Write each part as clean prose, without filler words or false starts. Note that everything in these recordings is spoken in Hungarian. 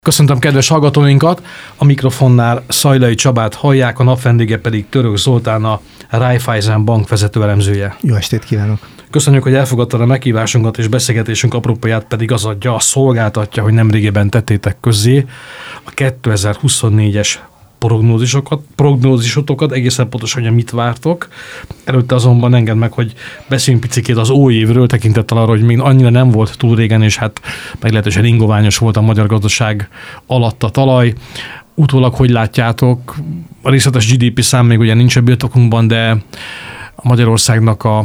Köszöntöm kedves hallgatóinkat, a mikrofonnál Szajlai Csabát hallják, a napvendége pedig Török Zoltán, a Raiffeisen Bank vezető elemzője. Jó estét kívánok! Köszönjük, hogy elfogadtad a meghívásunkat, és beszélgetésünk apropóját pedig az adja, szolgáltatja, hogy nemrégiben tettétek közzé a 2024-es prognózisotokat, egészen pontosan, hogy mit vártok. Előtte azonban engedd meg, hogy beszéljünk picikét az új évről, tekintettel arra, hogy még annyira nem volt túl régen, és hát meglehetősen ingoványos volt a magyar gazdaság alatt a talaj. Utólag hogy látjátok? A részletes GDP szám még ugye nincs a birtokunkban, de a Magyarországnak a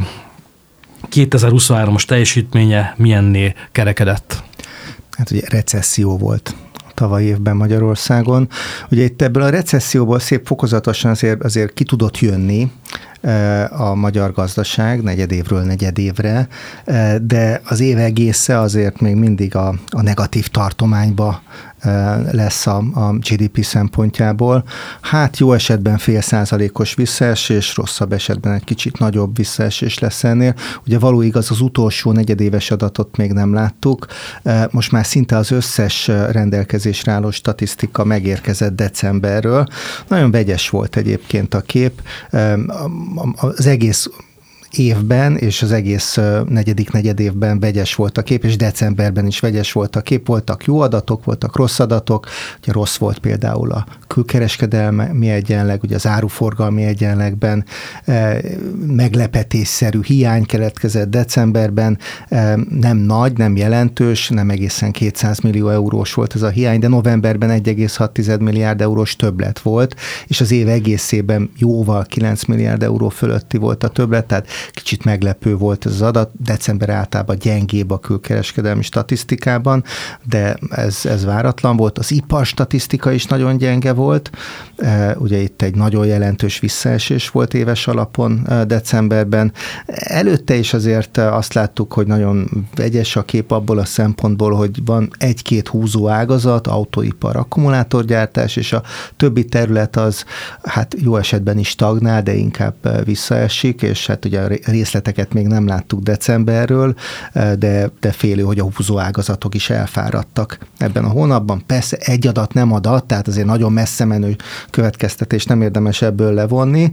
2023-as teljesítménye milyenné kerekedett? Hát ugye recesszió volt tavaly évben Magyarországon. Ugye itt ebből a recesszióból szép fokozatosan azért ki tudott jönni a magyar gazdaság negyedévről negyedévre, de az év egésze azért még mindig a negatív tartományba lesz a GDP szempontjából. Hát jó esetben 0,5%-os visszaesés, rosszabb esetben egy kicsit nagyobb visszaesés lesz ennél. Ugye való igaz, az utolsó negyedéves adatot még nem láttuk. Most már szinte az összes rendelkezésre álló statisztika megérkezett decemberről. Nagyon vegyes volt egyébként a kép. Az egész évben és az egész negyedik negyedévben vegyes volt a kép, és decemberben is vegyes volt a kép. Voltak jó adatok, voltak rossz adatok. Ugye rossz volt például a külkereskedelmi egyenleg, ugye az áruforgalmi egyenlegben meglepetésszerű hiány keletkezett decemberben. Nem nagy, nem jelentős, nem egészen 200 millió eurós volt ez a hiány, de novemberben 1,6 milliárd eurós többlet volt, és az év egészében jóval 9 milliárd euró fölötti volt a többlet, tehát kicsit meglepő volt ez az adat. December általában gyengébb a külkereskedelmi statisztikában, de ez váratlan volt. Az ipar statisztika is nagyon gyenge volt. Ugye itt egy nagyon jelentős visszaesés volt éves alapon decemberben. Előtte is azért azt láttuk, hogy nagyon vegyes a kép abból a szempontból, hogy van egy-két húzó ágazat, autóipar, akkumulátorgyártás, és a többi terület az hát jó esetben is stagnál, de inkább visszaesik, és hát ugye a részleteket még nem láttuk decemberről, de félő, hogy a húzó ágazatok is elfáradtak ebben a hónapban. Persze egy adat nem adat, tehát azért nagyon messze menő következtetés nem érdemes ebből levonni.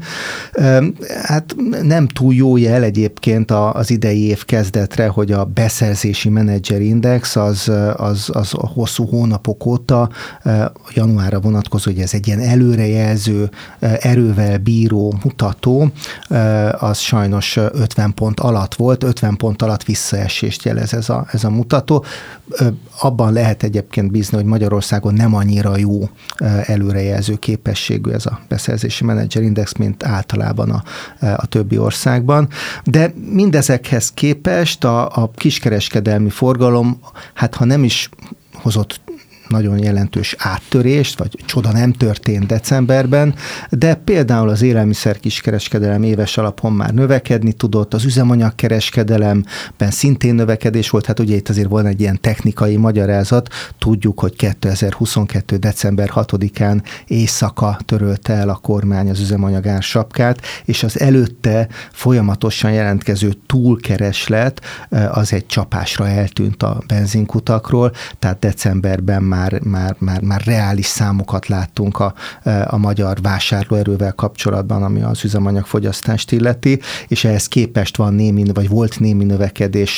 Hát nem túl jó jel egyébként az idei év kezdetre, hogy a beszerzési menedzserindex az hosszú hónapok óta januárra vonatkozó, hogy ez egy ilyen előrejelző, erővel bíró mutató, az sajnos 50 pont alatt volt, 50 pont alatt visszaesést jelez ez a mutató. Abban lehet egyébként bízni, hogy Magyarországon nem annyira jó előrejelző képességű ez a beszerzési menedzserindex, mint általában a többi országban. De mindezekhez képest a kiskereskedelmi forgalom, hát ha nem is hozott nagyon jelentős áttörést, vagy csoda nem történt decemberben, de például az élelmiszer kiskereskedelem éves alapon már növekedni tudott, az üzemanyagkereskedelemben szintén növekedés volt, hát ugye itt azért van egy ilyen technikai magyarázat, tudjuk, hogy 2022. december 6-án éjszaka törölte el a kormány az üzemanyag ársapkát, és az előtte folyamatosan jelentkező túlkereslet az egy csapásra eltűnt a benzinkutakról, tehát decemberben már reális számokat láttunk a magyar vásárlóerővel kapcsolatban, ami az üzemanyagfogyasztást illeti, és ehhez képest volt némi növekedés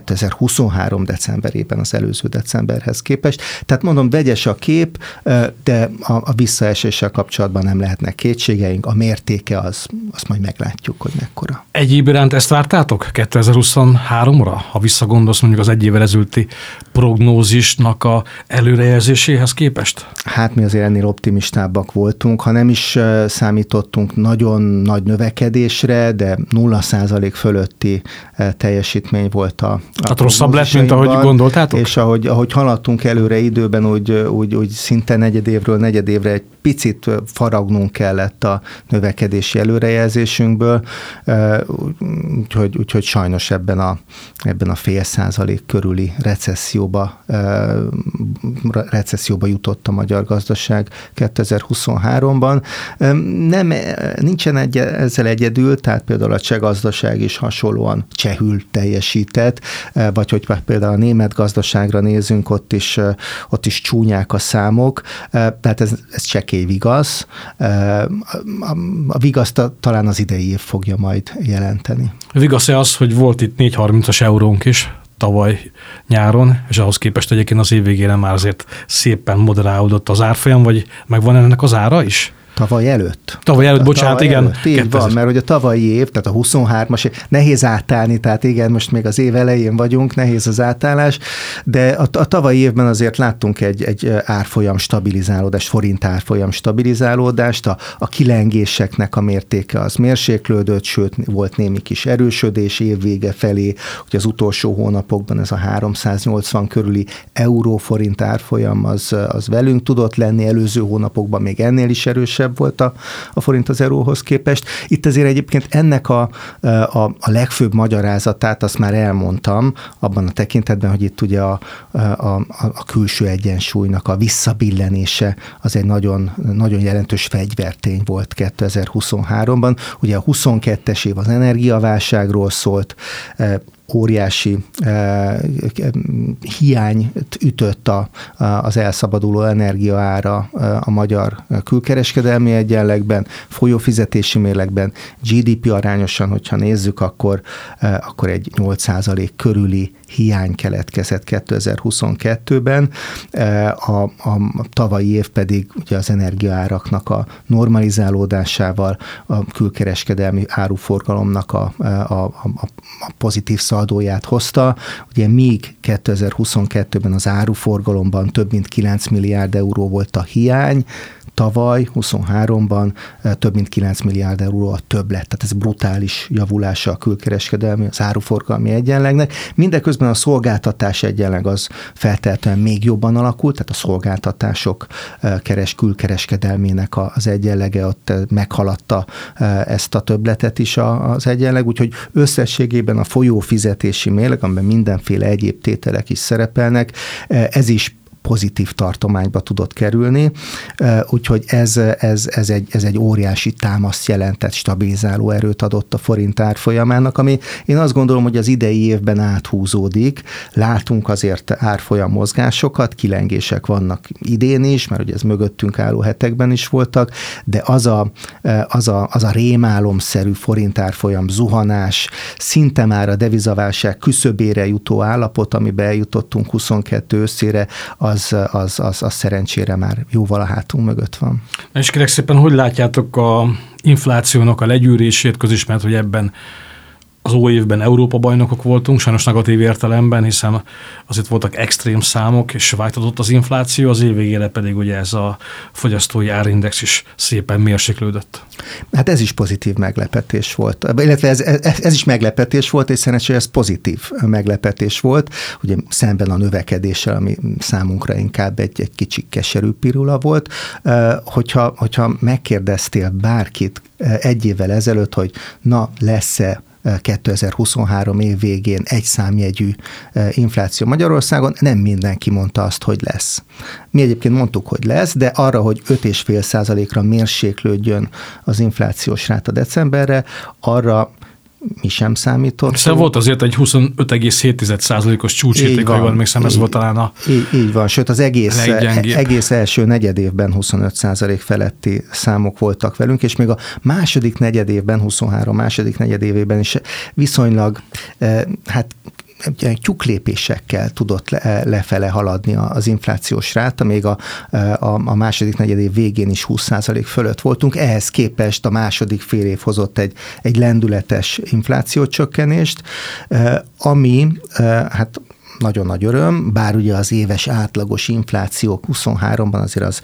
2023 decemberében az előző decemberhez képest. Tehát mondom, vegyes a kép, de a visszaeséssel kapcsolatban nem lehetnek kétségeink. A mértéke azt majd meglátjuk, hogy mekkora. Egyéb iránt ezt vártátok 2023-ra? Ha visszagondolsz mondjuk az egy évvel ezelőtti prognózisnak a előrejelzéséhez képest? Hát mi azért ennél optimistábbak voltunk, ha nem is számítottunk nagyon nagy növekedésre, de 0% fölötti teljesítmény volt a hát rosszabb lett, mint ahogy gondoltátok? És ahogy haladtunk előre időben, úgy szinte negyedévről negyedévre egy picit faragnunk kellett a növekedési előrejelzésünkből, úgyhogy sajnos ebben a 0,5% körüli recesszióba recesszióba jutott a magyar gazdaság 2023-ban. Nincsen ezzel egyedül, tehát például a cseh gazdaság is hasonlóan csehül teljesített, vagy hogy például a német gazdaságra nézünk, ott is csúnyák a számok, tehát ez csekély vigasz. A vigaszt talán az idei év fogja majd jelenteni. Vigasz-e az, hogy volt itt 4,30-as eurónk is tavaly nyáron, és ahhoz képest egyébként az év végére már azért szépen moderálódott az árfolyam, vagy megvan ennek az ára is? Tavaly előtt. Bocsánat, igen. Előtt, így van, mert hogy a tavalyi év, tehát a 23-as, nehéz átállni, tehát igen, most még az év elején vagyunk, nehéz az átállás, de a tavalyi évben azért láttunk egy árfolyam stabilizálódást, forint árfolyam stabilizálódást, a kilengéseknek a mértéke az mérséklődött, sőt volt némi kis erősödés évvége felé, hogy az utolsó hónapokban ez a 380 körüli euró-forint árfolyam az velünk tudott lenni, előző hónapokban még ennél is erősebb volt a forint az euróhoz képest. Itt azért egyébként ennek a legfőbb magyarázatát azt már elmondtam abban a tekintetben, hogy itt ugye a külső egyensúlynak a visszabillenése az egy nagyon, nagyon jelentős fegyvertény volt 2023-ban. Ugye a 22-es év az energiaválságról szólt, óriási hiányt ütött az elszabaduló energiaára a magyar külkereskedelmi egyenlegben, folyófizetési mérlegben, GDP arányosan, hogyha nézzük, akkor egy 8% körüli hiány keletkezett 2022-ben. A tavalyi év pedig ugye az energiaáraknak a normalizálódásával, a külkereskedelmi áruforgalomnak a pozitív szaldóját hozta. Ugye míg 2022-ben az áruforgalomban több mint 9 milliárd euró volt a hiány, tavaly, 23-ban több mint 9 milliárd euró a többlet. Tehát ez brutális javulása a külkereskedelmi, az áruforgalmi egyenlegnek. Mindeközben a szolgáltatás egyenleg az feltétlenül még jobban alakult, tehát a szolgáltatások külkereskedelmének az egyenlege ott meghaladta ezt a többletet is az egyenleg, úgyhogy összességében a folyófizetési mérleg, amiben mindenféle egyéb tételek is szerepelnek, ez is pozitív tartományba tudott kerülni, úgyhogy ez egy óriási támaszt jelentett, stabilizáló erőt adott a forint árfolyamának, ami én azt gondolom, hogy az idei évben áthúzódik. Látunk azért árfolyam mozgásokat, kilengések vannak idén is, mert ugye ez mögöttünk álló hetekben is voltak, de az a rémálomszerű forint árfolyam zuhanás, szinte már a devizaválság küszöbére jutó állapot, amiben eljutottunk 22 őszére, az szerencsére már jóval a hátunk mögött van. És kérlek szépen, hogy látjátok a inflációnak a legyűrését, közismert, hogy ebben az új évben Európa bajnokok voltunk, sajnos negatív értelemben, hiszen azért voltak extrém számok, és változott az infláció, az év végére pedig ugye ez a fogyasztói árindex is szépen mérséklődött. Hát ez is pozitív meglepetés volt. Illetve ez is meglepetés volt, és szerencsére ez pozitív meglepetés volt, ugye szemben a növekedéssel, ami számunkra inkább egy kicsi keserű pirula volt. Hogyha megkérdeztél bárkit egy évvel ezelőtt, hogy lesz-e 2023 év végén egy számjegyű infláció Magyarországon, nem mindenki mondta azt, hogy lesz. Mi egyébként mondtuk, hogy lesz, de arra, hogy 5,5%-ra mérséklődjön az inflációs ráta decemberre, arra mi sem számított. Szóval volt azért egy 25,7%-os csúcsérték, ha jól emlékszem, ez volt talán a így van, sőt az egész első negyedévben 25% feletti számok voltak velünk, és még a második negyedévben, 23 második negyedévében is viszonylag tyúklépésekkel tudott lefele haladni az inflációs ráta, még a második negyedév végén is 20% fölött voltunk. Ehhez képest a második fél év hozott egy lendületes inflációcsökkenést, ami nagyon nagy öröm, bár ugye az éves átlagos infláció 23-ban azért az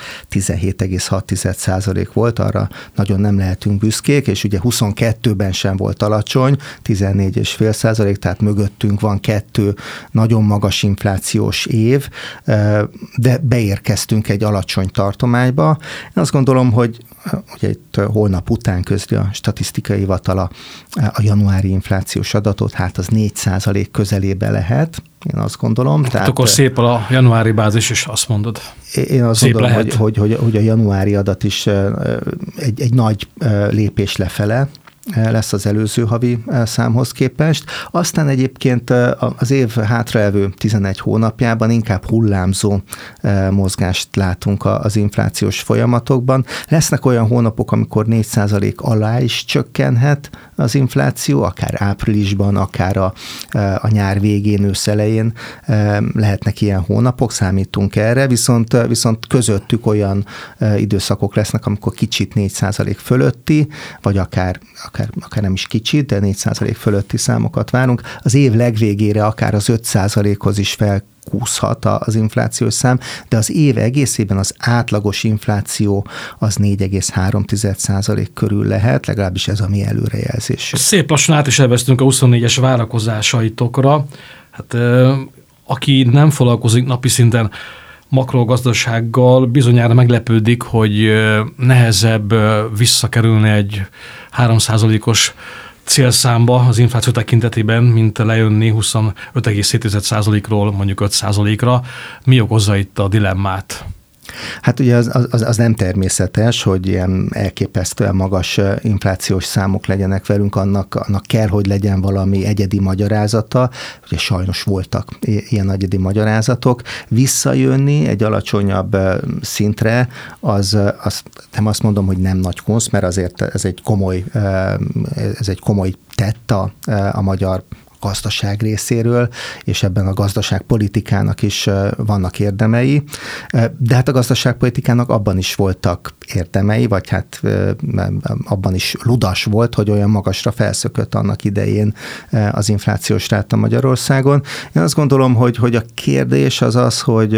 17,6% volt, arra nagyon nem lehetünk büszkék, és ugye 22-ben sem volt alacsony, 14,5%, tehát mögöttünk van 2 nagyon magas inflációs év, de beérkeztünk egy alacsony tartományba. Én azt gondolom, hogy ugye itt holnap után közli a statisztikai hivatal a januári inflációs adatot, hát az 4% közelébe lehet, én azt gondolom. Tehát akkor szép a januári bázis is, azt mondod. Én azt szép gondolom, lehet. hogy a januári adat is egy nagy lépés lefele lesz az előző havi számhoz képest. Aztán egyébként az év hátraelvő 11 hónapjában inkább hullámzó mozgást látunk az inflációs folyamatokban. Lesznek olyan hónapok, amikor 4% alá is csökkenhet az infláció, akár áprilisban, akár a nyár végén, ősz elején lehetnek ilyen hónapok, számítunk erre, viszont közöttük olyan időszakok lesznek, amikor kicsit 4% fölötti, vagy akár nem is kicsit, de 4% fölötti számokat várunk. Az év legvégére akár az 5%-hoz is felkúszhat az inflációs szám, de az év egészében az átlagos infláció az 4,3% körül lehet, legalábbis ez a mi előrejelzés. Szép lassan át is elvesztünk a 24-es várakozásaitokra. Hát aki nem foglalkozik napi szinten makrogazdasággal, bizonyára meglepődik, hogy nehezebb visszakerülni egy 3%-os célszámba az infláció tekintetében, mint lejönni 25,7%-ról mondjuk 5%-ra. Mi okozza itt a dilemmát? Hát ugye az nem természetes, hogy ilyen elképesztően magas inflációs számok legyenek velünk, annak kell, hogy legyen valami egyedi magyarázata. Ugye sajnos voltak ilyen egyedi magyarázatok. Visszajönni egy alacsonyabb szintre, az nem azt mondom, hogy nem nagy kunst, mert azért ez egy komoly tett a magyar gazdaság részéről, és ebben a gazdaságpolitikának is vannak érdemei, de hát a gazdaságpolitikának abban is voltak érdemei, vagy hát abban is ludas volt, hogy olyan magasra felszökött annak idején az inflációs ráta Magyarországon. Én azt gondolom, hogy a kérdés az az,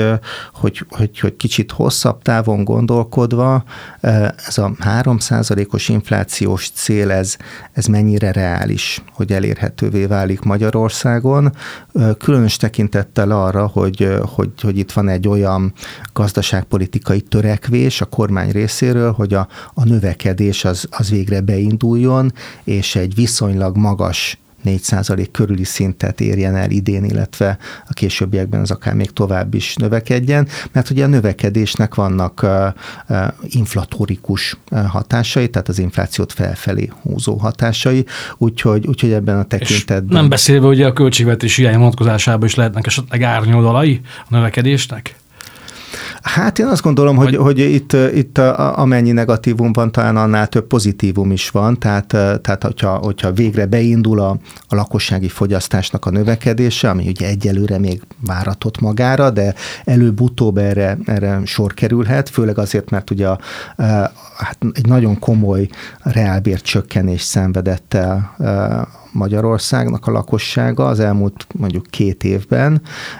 hogy kicsit hosszabb távon gondolkodva ez a 3%-os inflációs cél, ez mennyire reális, hogy elérhetővé válik Magyarországon, különös tekintettel arra, hogy itt van egy olyan gazdaságpolitikai törekvés a kormány részéről, hogy a növekedés az végre beinduljon, és egy viszonylag magas 4% körüli szintet érjen el idén, illetve a későbbiekben az akár még tovább is növekedjen, mert ugye a növekedésnek vannak inflatórikus hatásai, tehát az inflációt felfelé húzó hatásai, úgyhogy ebben a tekintetben... És nem beszélve ugye a költségvetési hiány vonatkozásában is lehetnek esetleg árnyoldalai a növekedésnek? Hát én azt gondolom, hogy itt amennyi negatívum van, talán annál több pozitívum is van, tehát hogyha végre beindul a lakossági fogyasztásnak a növekedése, ami ugye egyelőre még váratott magára, de előbb-utóbb erre sor kerülhet, főleg azért, mert ugye hát egy nagyon komoly reálbércsökkenés szenvedett el Magyarországnak a lakossága az elmúlt mondjuk 2 évben,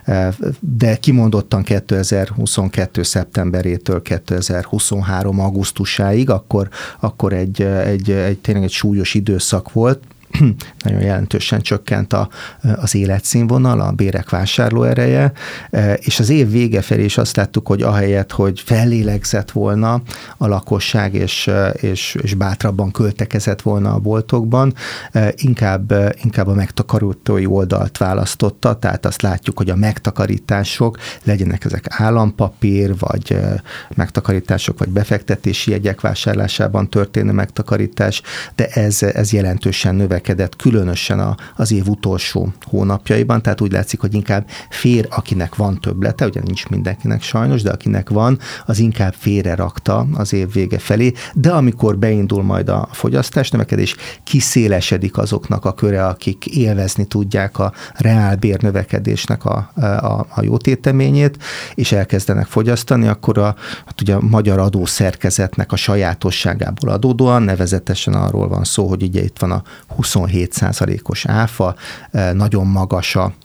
de kimondottan 2022. szeptemberétől 2023. augusztusáig, akkor tényleg egy súlyos időszak volt, nagyon jelentősen csökkent az életszínvonal, a bérek vásárlóereje, és az év vége felé is azt láttuk, hogy ahelyett, hogy fellélegzett volna a lakosság, és bátrabban költekezett volna a boltokban, inkább a megtakarítói oldalt választotta, tehát azt látjuk, hogy a megtakarítások, legyenek ezek állampapír, vagy megtakarítások, vagy befektetési jegyek vásárlásában történő megtakarítás, de ez jelentősen növekedett, különösen az év utolsó hónapjaiban, tehát úgy látszik, hogy inkább fér, akinek van többlete, ugye nincs mindenkinek sajnos, de akinek van, az inkább félre rakta az év vége felé, de amikor beindul majd a fogyasztás növekedés, kiszélesedik azoknak a köre, akik élvezni tudják a reálbér növekedésnek a jó téteményét, és elkezdenek fogyasztani, akkor ugye a magyar adószerkezetnek a sajátosságából adódóan, nevezetesen arról van szó, hogy ugye itt van a 27%-os áfa, nagyon magas a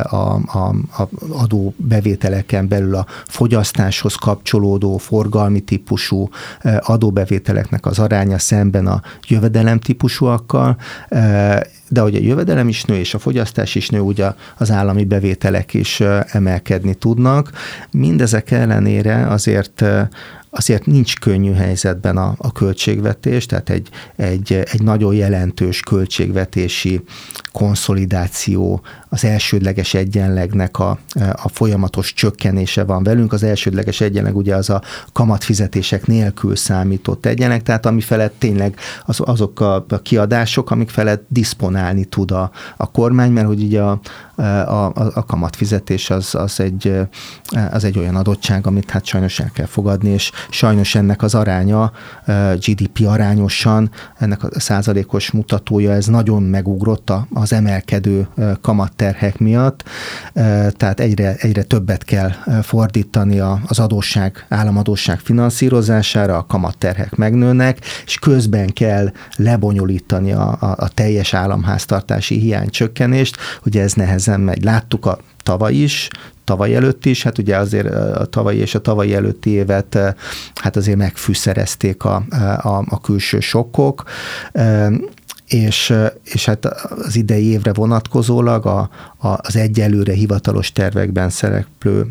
adóbevételeken belül a fogyasztáshoz kapcsolódó forgalmi típusú adóbevételeknek az aránya szemben a jövedelem típusúakkal, de hogy a jövedelem is nő, és a fogyasztás is nő, ugye az állami bevételek is emelkedni tudnak. Mindezek ellenére azért nincs könnyű helyzetben a költségvetés, tehát egy nagyon jelentős költségvetési konszolidáció, az elsődleges egyenlegnek a folyamatos csökkenése van velünk. Az elsődleges egyenleg ugye az a kamatfizetések nélkül számított egyenleg, tehát ami felett tényleg azok a kiadások, amik felett diszponálni tud a kormány, mert hogy ugye a kamatfizetés az egy olyan adottság, amit hát sajnos el kell fogadni, és sajnos ennek az aránya GDP arányosan, ennek a százalékos mutatója, ez nagyon megugrott az emelkedő kamatterhek miatt, tehát egyre többet kell fordítani az adósság, államadósság finanszírozására, a kamatterhek megnőnek, és közben kell lebonyolítani a teljes államháztartási hiánycsökkenést, ugye ez nehezen megy. Láttuk tavaly előtt is, hát ugye azért a tavalyi és a tavalyi előtti évet hát azért megfűszerezték a külső sokkok, és hát az idei évre vonatkozólag az egyelőre hivatalos tervekben szereplő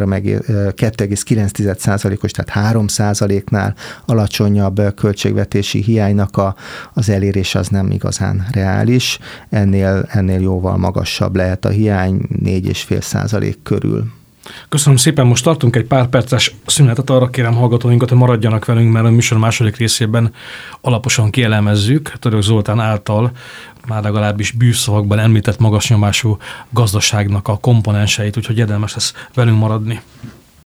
2,9%-os, tehát 3%-nál alacsonyabb költségvetési hiánynak az elérés az nem igazán reális. Ennél jóval magasabb lehet a hiány, 4,5% körül. Köszönöm szépen, most tartunk egy pár perces szünetet, arra kérem hallgatóinkat, hogy maradjanak velünk, mert a műsor második részében alaposan kielemezzük Török Zoltán által már legalábbis bűvszavakban említett magas nyomású gazdaságnak a komponenseit, úgyhogy érdemes lesz velünk maradni.